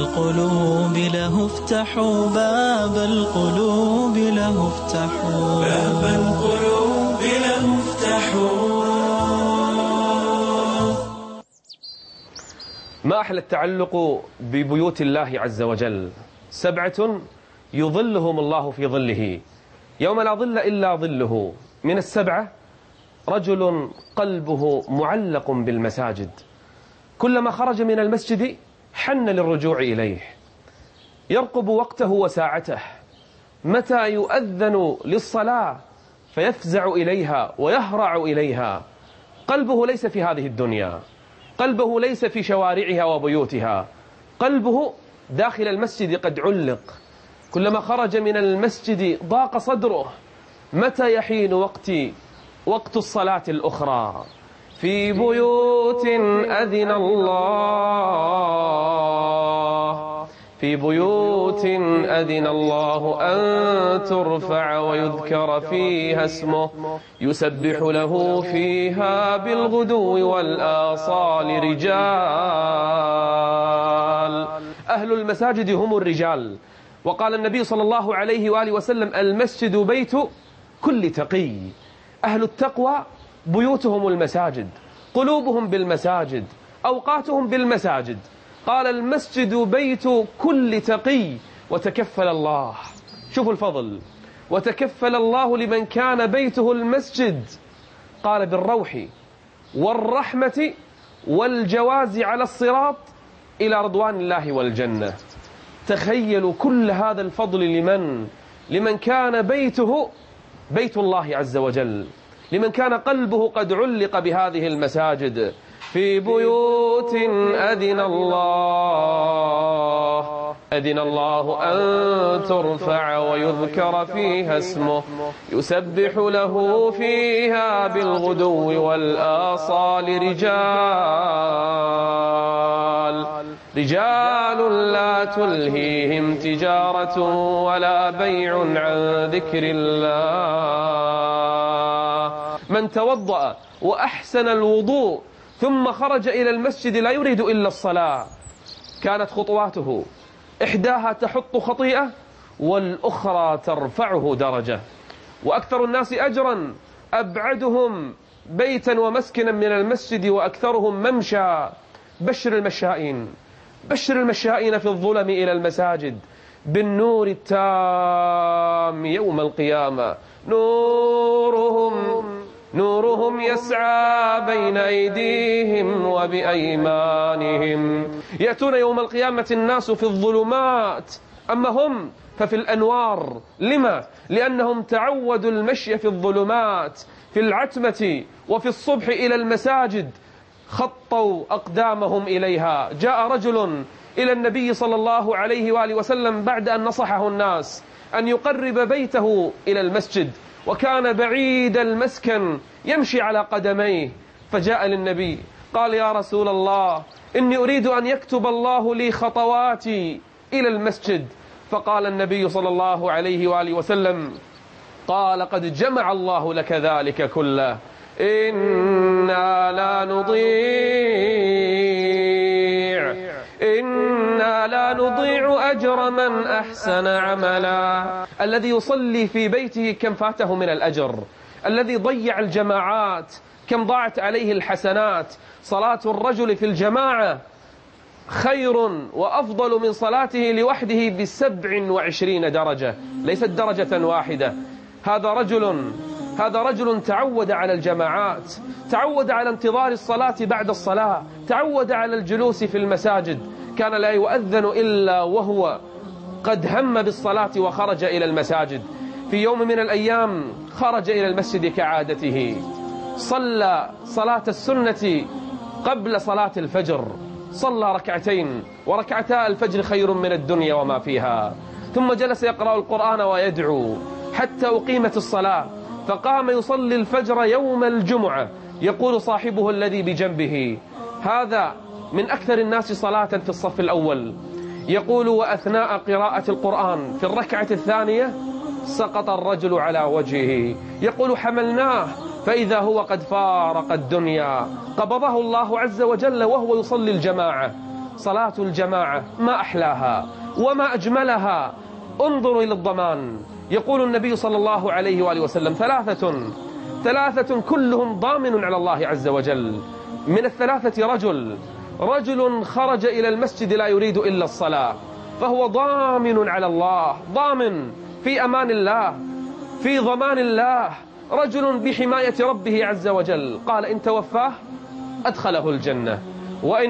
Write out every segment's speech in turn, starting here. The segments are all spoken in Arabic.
القلوب له افتحوا، باب القلوب له افتحوا، باب القلوب له افتحوا. ما أحلى التعلق ببيوت الله عز وجل. 7 يظلهم الله في ظله يوم لا ظل إلا ظله. من 7 رجل قلبه معلق بالمساجد، كلما خرج من المسجد حن للرجوع إليه، يرقب وقته وساعته، متى يؤذن للصلاة فيفزع إليها ويهرع إليها. قلبه ليس في هذه الدنيا، قلبه ليس في شوارعها وبيوتها، قلبه داخل المسجد قد علق. كلما خرج من المسجد ضاق صدره، متى يحين وقت الصلاة الأخرى؟ في بيوت أذن الله، في بيوت أذن الله أن ترفع ويذكر فيها اسمه يسبح له فيها بالغدو والآصال رجال. أهل المساجد هم الرجال. وقال النبي صلى الله عليه وآله وسلم: المسجد بيت كل تقي. أهل التقوى بيوتهم المساجد، قلوبهم بالمساجد، أوقاتهم بالمساجد. قال: المسجد بيت كل تقي. وتكفل الله، شوفوا الفضل، وتكفل الله لمن كان بيته المسجد، قال: بالروح والرحمة والجواز على الصراط إلى رضوان الله والجنة. تخيلوا كل هذا الفضل لمن كان بيته بيت الله عز وجل، لمن كان قلبه قد علق بهذه المساجد. في بيوت أذن الله أن ترفع ويذكر فيها اسمه يسبح له فيها بالغدو والآصال رجال لا تلهيهم تجارة ولا بيع عن ذكر الله. من توضأ وأحسن الوضوء ثم خرج إلى المسجد لا يريد إلا الصلاة، كانت خطواته إحداها تحط خطيئة والأخرى ترفعه درجة. وأكثر الناس أجرا أبعدهم بيتا ومسكنا من المسجد وأكثرهم ممشى. بشر المشائين في الظلم إلى المساجد بالنور التام يوم القيامة. نورهم يسعى بين أيديهم وبأيمانهم. يأتون يوم القيامة الناس في الظلمات، أما هم ففي الأنوار. لما؟ لأنهم تعودوا المشي في الظلمات في العتمة وفي الصبح إلى المساجد، خطوا أقدامهم إليها. جاء رجل إلى النبي صلى الله عليه وآله وسلم بعد أن نصحه الناس أن يقرب بيته إلى المسجد، وكان بعيد المسكن يمشي على قدميه، فجاء للنبي قال: يا رسول الله، إني أريد أن يكتب الله لي خطواتي إلى المسجد. فقال النبي صلى الله عليه وآله وسلم: قال: قد جمع الله لك ذلك كله. إنا لا نضيع أجر من أحسن عملا. الذي يصلي في بيته كم فاته من الأجر، الذي ضيع الجماعات كم ضاعت عليه الحسنات. صلاة الرجل في الجماعة خير وأفضل من صلاته لوحده ب27 درجة، ليست درجة واحدة. هذا رجل تعود على الجماعات، تعود على انتظار الصلاة بعد الصلاة، تعود على الجلوس في المساجد. كان لا يؤذن إلا وهو قد هم بالصلاة وخرج إلى المساجد. في يوم من الأيام خرج إلى المسجد كعادته، صلى صلاة السنة قبل صلاة الفجر، صلى ركعتين، وركعتا الفجر خير من الدنيا وما فيها. ثم جلس يقرأ القرآن ويدعو حتى أقيمت الصلاة، فقام يصلي الفجر يوم الجمعة. يقول صاحبه الذي بجنبه: هذا من أكثر الناس صلاة في الصف الأول. يقول: وأثناء قراءة القرآن في الركعة الثانية سقط الرجل على وجهه. يقول: حملناه فإذا هو قد فارق الدنيا، قبضه الله عز وجل وهو يصلي الجماعة. صلاة الجماعة ما أحلاها وما أجملها. انظروا إلى الضمان. يقول النبي صلى الله عليه وآله وسلم: ثلاثة كلهم ضامن على الله عز وجل. من الثلاثة رجل خرج إلى المسجد لا يريد إلا الصلاة، فهو ضامن على الله، ضامن في أمان الله، في ضمان الله، رجل بحماية ربه عز وجل. قال: إن توفاه أدخله الجنة، وإن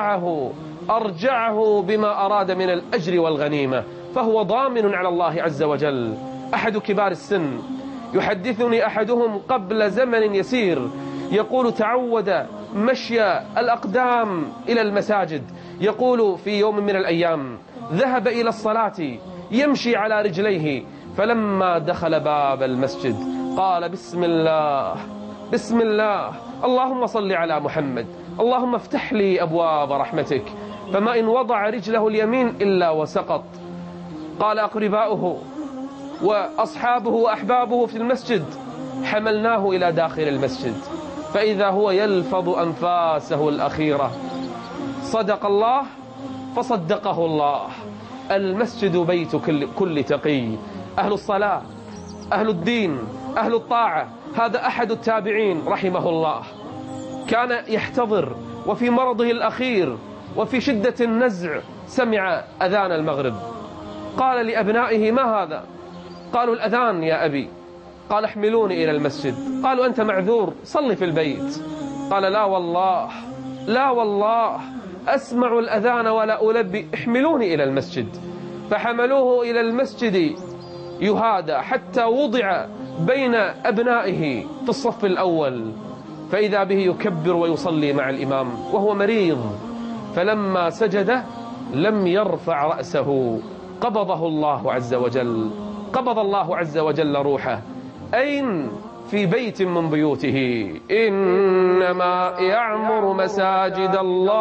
أرجعه بما أراد من الأجر والغنيمة، فهو ضامن على الله عز وجل. أحد كبار السن يحدثني أحدهم قبل زمن يسير، يقول: تعود مشي الأقدام إلى المساجد. يقول: في يوم من الأيام ذهب إلى الصلاة يمشي على رجليه، فلما دخل باب المسجد قال: بسم الله بسم الله، اللهم صل على محمد، اللهم افتح لي أبواب رحمتك. فما إن وضع رجله اليمين إلا وسقط. قال أقرباؤه وأصحابه وأحبابه في المسجد: حملناه إلى داخل المسجد، فإذا هو يلفظ أنفاسه الأخيرة. صدق الله فصدقه الله. المسجد بيت كل تقي، أهل الصلاة، أهل الدين، أهل الطاعة. هذا أحد التابعين رحمه الله، كان يحتضر وفي مرضه الأخير وفي شدة النزع سمع أذان المغرب. قال لأبنائه: ما هذا؟ قالوا: الأذان يا أبي. قال: احملوني إلى المسجد. قالوا: أنت معذور، صلي في البيت. قال: لا والله، لا والله، أسمع الأذان ولا ألبي، احملوني إلى المسجد. فحملوه إلى المسجد يهادى حتى وضع بين أبنائه في الصف الأول، فإذا به يكبر ويصلي مع الإمام وهو مريض. فلما سجد لم يرفع رأسه، قبضه الله عز وجل، قبض الله عز وجل روحه. أين؟ في بيت من بيوته. إنما يعمر مساجد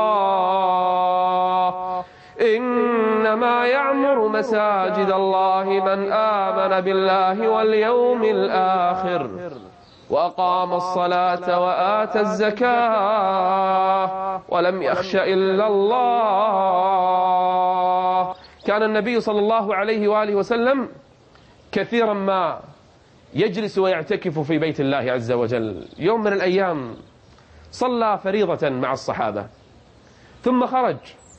الله، إنما يعمر مساجد الله من آمن بالله واليوم الآخر وأقام الصلاة وآتى الزكاة ولم يخش إلا الله. كان النبي صلى الله عليه وآله وسلم كثيرا ما يجلس ويعتكف في بيت الله عز وجل. يوم من الأيام صلى فريضة مع الصحابة، ثم خرج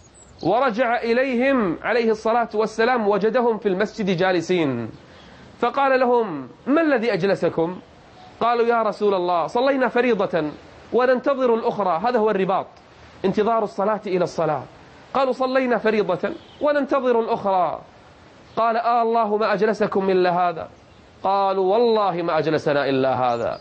ورجع إليهم عليه الصلاة والسلام، وجدهم في المسجد جالسين، فقال لهم: ما الذي أجلسكم؟ قالوا: يا رسول الله، صلينا فريضة وننتظر الأخرى، هذا هو الرباط، انتظار الصلاة إلى الصلاة. قالوا: صلينا فريضة وننتظر الأخرى. قال: الله ما أجلسكم إلا هذا؟ قالوا: والله ما أجلسنا إلا هذا.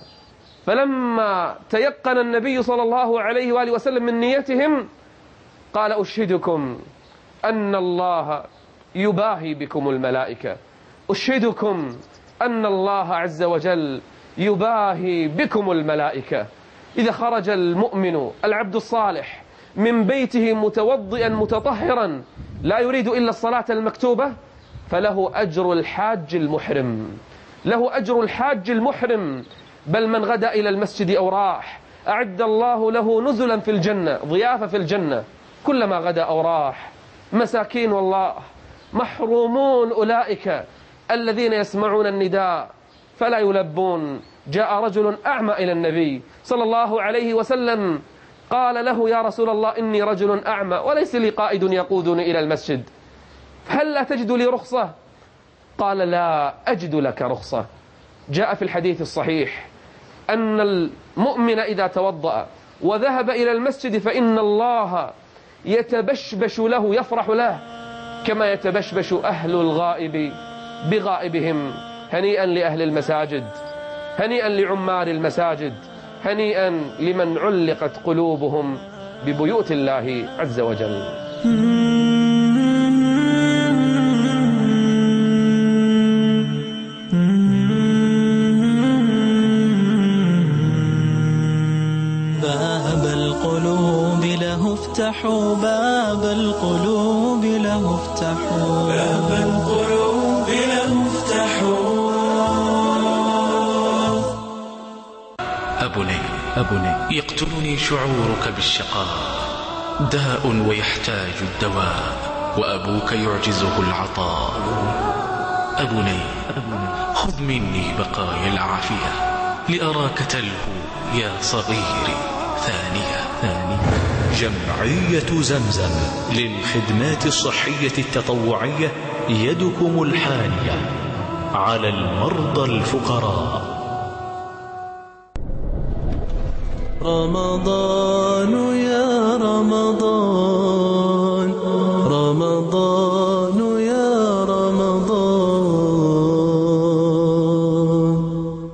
فلما تيقن النبي صلى الله عليه وآله وسلم من نيتهم قال: أشهدكم أن الله يباهي بكم الملائكة، أشهدكم أن الله عز وجل يباهي بكم الملائكة. إذا خرج المؤمن العبد الصالح من بيته متوضئا متطهرا لا يريد إلا الصلاة المكتوبة، فله أجر الحاج المحرم، له أجر الحاج المحرم. بل من غدا إلى المسجد أو راح أعد الله له نزلا في الجنة، ضيافة في الجنة كلما غدا أو راح. مساكين والله، محرومون أولئك الذين يسمعون النداء فلا يلبون. جاء رجل أعمى إلى النبي صلى الله عليه وسلم، قال له: يا رسول الله، إني رجل أعمى وليس لي قائد يقودني إلى المسجد، هل لا تجد لي رخصة؟ قال: لا أجد لك رخصة. جاء في الحديث الصحيح أن المؤمن إذا توضأ وذهب إلى المسجد فإن الله يتبشبش له، يفرح له كما يتبشبش أهل الغائب بغائبهم. هنيئا لأهل المساجد، هنيئا لعمار المساجد، هنيئا لمن علقت قلوبهم ببيوت الله عز وجل. باب القلوب له افتحوا، باب القلوب له افتحوا، باب القلوب له افتحوا. أبني يقتلني شعورك بالشقاء، داء ويحتاج الدواء، وأبوك يعجزه العطاء. أبني خذ مني بقايا العافية، لأراك تلهو يا صغيري ثانية. جمعية زمزم للخدمات الصحية التطوعية يدكم الحانية على المرضى الفقراء. رمضان يا رمضان، رمضان يا رمضان،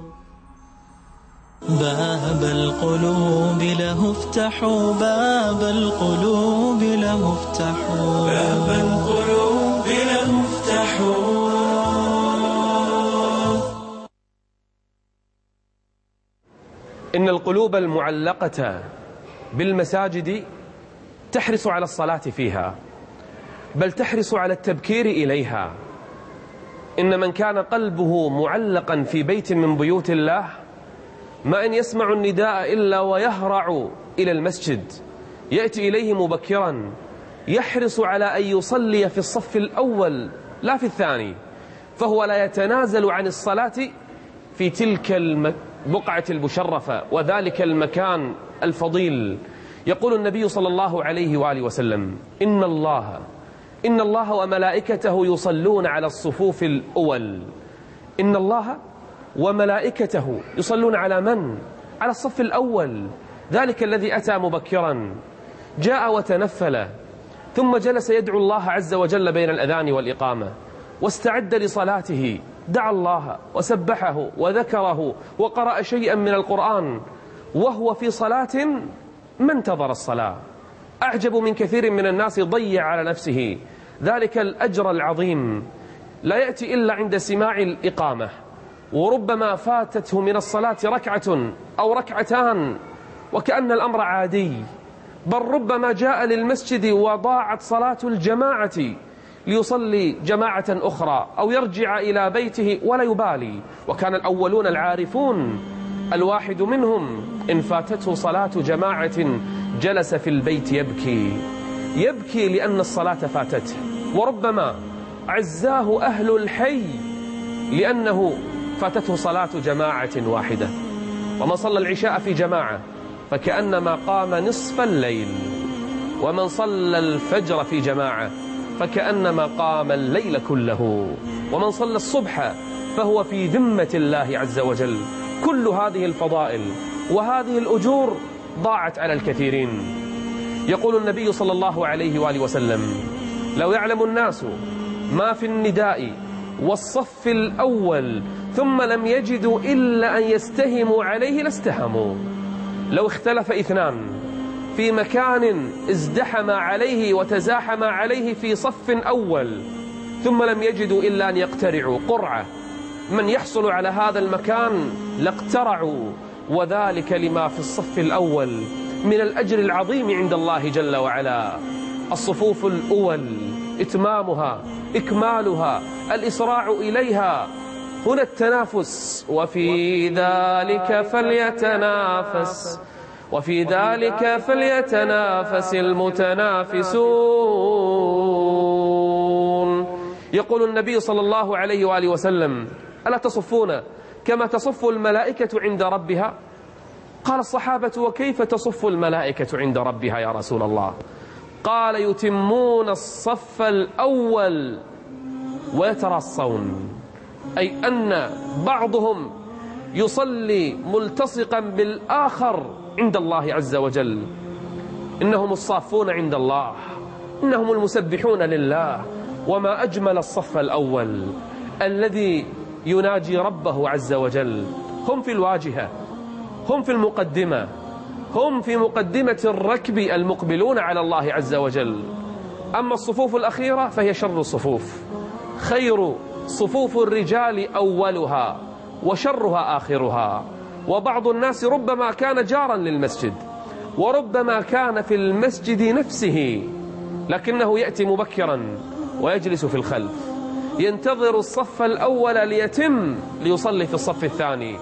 باب القلوب له افتحوا، باب القلوب له افتحوا، باب القلوب له افتحوا. إن القلوب المعلقة بالمساجد تحرص على الصلاة فيها، بل تحرص على التبكير إليها. إن من كان قلبه معلقا في بيت من بيوت الله ما إن يسمع النداء إلا ويهرع إلى المسجد، يأتي إليه مبكرا، يحرص على أن يصلي في الصف الأول لا في الثاني، فهو لا يتنازل عن الصلاة في تلك البقعة المشرفة وذلك المكان الفضيل. يقول النبي صلى الله عليه وآله وسلم: إن الله وملائكته يصلون على الصفوف الأول. إن الله وملائكته يصلون على من؟ على الصف الأول، ذلك الذي أتى مبكرا، جاء وتنفل، ثم جلس يدعو الله عز وجل بين الأذان والإقامة، واستعد لصلاته، دعا الله وسبحه وذكره وقرأ شيئا من القرآن وهو في صلاة ما انتظر الصلاة. أعجب من كثير من الناس ضيع على نفسه ذلك الأجر العظيم، لا يأتي إلا عند سماع الإقامة، وربما فاتته من الصلاة ركعة أو ركعتان وكأن الأمر عادي، بل ربما جاء للمسجد وضاعت صلاة الجماعة ليصلي جماعة أخرى أو يرجع إلى بيته ولا يبالي. وكان الأولون العارفون الواحد منهم إن فاتته صلاة جماعة جلس في البيت يبكي لأن الصلاة فاتته، وربما عزاه أهل الحي لأنه فاتته صلاة جماعة واحدة. ومن صلى العشاء في جماعة فكأنما قام نصف الليل، ومن صلى الفجر في جماعة فكأنما قام الليل كله، ومن صلى الصبح فهو في ذمة الله عز وجل. كل هذه الفضائل وهذه الأجور ضاعت على الكثيرين. يقول النبي صلى الله عليه وآله وسلم: لو يعلم الناس ما في النداء والصف الأول ثم لم يجدوا إلا أن يستهموا عليه لاستهموا. لو اختلف اثنان في مكان ازدحم عليه وتزاحم عليه في صف أول ثم لم يجدوا إلا أن يقترعوا قرعة من يحصل على هذا المكان لاقترعوا، وذلك لما في الصف الأول من الأجر العظيم عند الله جل وعلا. الصفوف الأول إتمامها، إكمالها، الإسراع إليها، هنا التنافس. وفي ذلك فليتنافس المتنافسون. يقول النبي صلى الله عليه وآله وسلم: ألا تصفون كما تصف الملائكة عند ربها؟ قال الصحابة: وكيف تصف الملائكة عند ربها يا رسول الله؟ قال: يتمون الصف الأول ويتراصون، أي أن بعضهم يصلي ملتصقا بالآخر عند الله عز وجل. إنهم الصافون عند الله، إنهم المسبحون لله. وما أجمل الصف الأول الذي يناجي ربه عز وجل. هم في الواجهة، هم في المقدمة، هم في مقدمة الركب المقبلون على الله عز وجل. أما الصفوف الأخيرة فهي شر الصفوف. خير صفوف الرجال أولها وشرها آخرها. وبعض الناس ربما كان جارا للمسجد وربما كان في المسجد نفسه، لكنه يأتي مبكرا ويجلس في الخلف ينتظر الصف الأول ليصلي في الصف الثاني.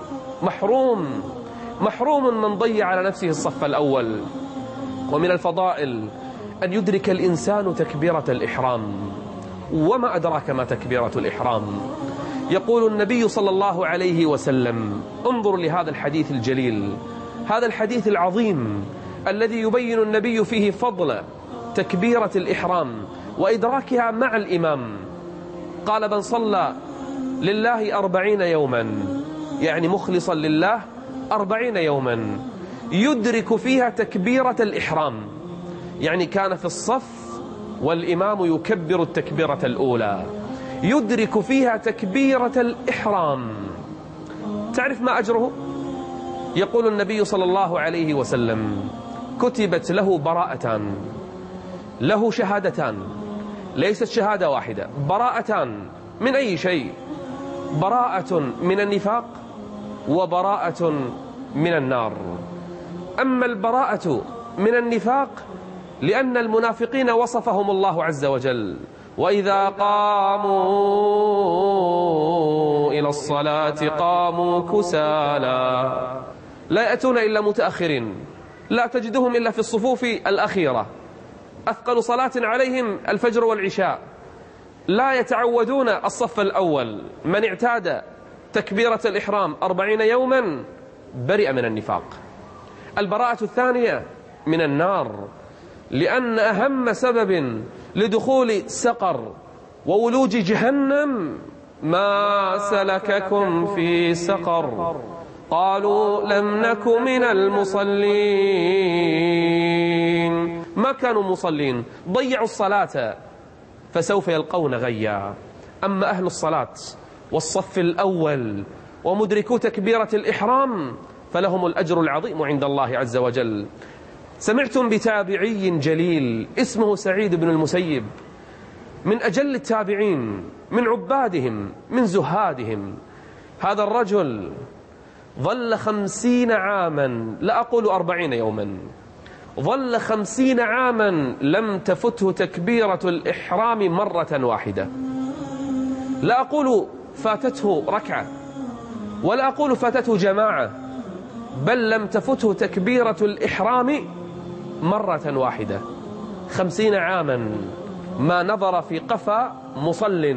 محروم من ضيع على نفسه الصف الأول. ومن الفضائل أن يدرك الإنسان تكبيرة الإحرام. وما أدراك ما تكبيرة الإحرام؟ يقول النبي صلى الله عليه وسلم، انظر لهذا الحديث الجليل، هذا الحديث العظيم الذي يبين النبي فيه فضل تكبيرة الإحرام وإدراكها مع الإمام. قال: من صلى لله 40 يوما، يعني مخلصا لله 40 يوما، يدرك فيها تكبيرة الإحرام، يعني كان في الصف والإمام يكبر التكبيرة الأولى، يدرك فيها تكبيرة الإحرام. تعرف ما أجره؟ يقول النبي صلى الله عليه وسلم: كتبت له براءتان، له شهادتان، ليست شهادة واحدة، براءتان من أي شيء؟ براءة من النفاق وبراءة من النار. أما البراءة من النفاق لأن المنافقين وصفهم الله عز وجل: وإذا قاموا إلى الصلاة قاموا كسالى لا يأتون إلا متأخرين، لا تجدهم إلا في الصفوف الأخيرة، أثقل صلاة عليهم الفجر والعشاء، لا يتعودون الصف الأول. من اعتاد تكبيرة الإحرام 40 يوما برئ من النفاق. البراءة الثانية من النار، لأن أهم سبب لدخول سقر وولوج جهنم: ما سلككم في سقر؟ قالوا لم نك من المصلين. ما كانوا مصلين، ضيعوا الصلاة فسوف يلقون غيا. أما أهل الصلاة والصف الأول ومدركو تكبيرة الإحرام فلهم الأجر العظيم عند الله عز وجل. سمعتم بتابعي جليل اسمه سعيد بن المسيب، من أجل التابعين، من عبادهم، من زهادهم. هذا الرجل ظل 50 عاما، لا أقول 40 يوما، ظل 50 عاما لم تفته تكبيرة الإحرام مرة واحدة. لا أقول فاتته ركعة، ولا أقول فاتته جماعة، بل لم تفته تكبيرة الإحرام مرة واحدة. 50 عاما ما نظر في قفا مصل،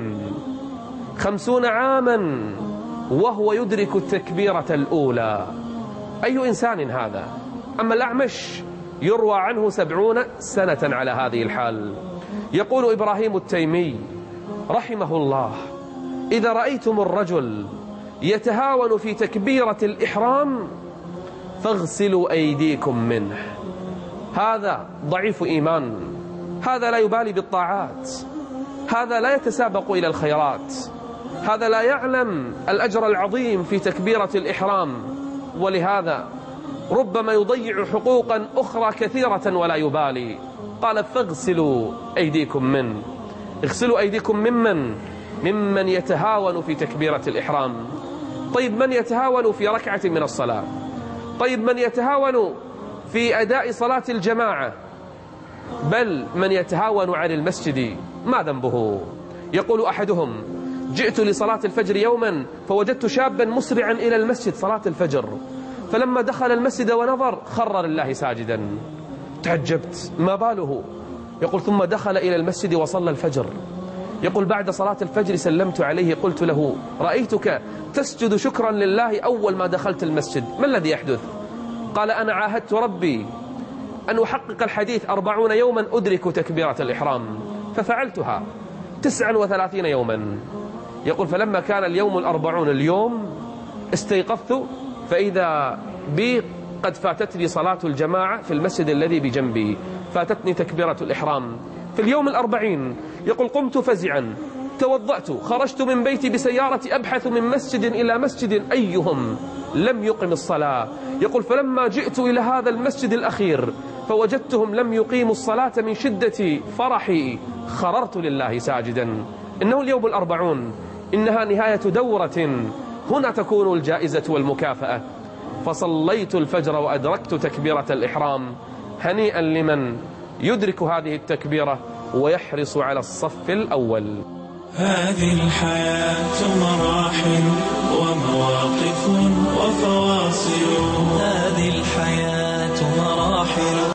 50 عاما وهو يدرك التكبيرة الأولى. أي إنسان هذا؟ أما الأعمش يروى عنه 70 سنة على هذه الحال. يقول إبراهيم التيمي رحمه الله: إذا رأيتم الرجل يتهاون في تكبيرة الإحرام فاغسلوا أيديكم منه. هذا ضعيف إيمان، هذا لا يبالي بالطاعات، هذا لا يتسابق إلى الخيرات، هذا لا يعلم الأجر العظيم في تكبيرة الإحرام، ولهذا ربما يضيع حقوقا أخرى كثيرة ولا يبالي. قال: فاغسلوا أيديكم منه. اغسلوا أيديكم ممن يتهاون في تكبيرة الإحرام. طيب من يتهاون في ركعة من الصلاة؟ طيب من يتهاون في أداء صلاة الجماعة؟ بل من يتهاون عن المسجد ما ذنبه؟ يقول أحدهم: جئت لصلاة الفجر يوما فوجدت شابا مسرعا إلى المسجد صلاة الفجر، فلما دخل المسجد ونظر خر لله ساجدا. تعجبت، ما باله؟ يقول: ثم دخل إلى المسجد وصلى الفجر. يقول: بعد صلاة الفجر سلمت عليه، قلت له: رأيتك تسجد شكرا لله أول ما دخلت المسجد، ما الذي يحدث؟ قال: أنا عاهدت ربي أن أحقق الحديث 40 يوما أدرك تكبيرة الإحرام، ففعلتها 39 يوما. يقول: فلما كان اليوم 40 اليوم استيقظت فإذا بي قد فاتتني صلاة الجماعة في المسجد الذي بجنبي، فاتتني تكبيرة الإحرام في اليوم 40. يقول: قمت فزعا، توضأت، خرجت من بيتي بسيارتي أبحث من مسجد إلى مسجد أيهم لم يقم الصلاة. يقول: فلما جئت إلى هذا المسجد الأخير فوجدتهم لم يقيموا الصلاة، من شدة فرحي خررت لله ساجدا. إنه اليوم 40، إنها نهاية دورة، هنا تكون الجائزة والمكافأة. فصليت الفجر وأدركت تكبيرة الإحرام. هنيئا لمن يدرك هذه التكبيرة ويحرص على الصف الأول. هذه الحياة مراحل ومواقف وفواصل، هذه الحياة مراحل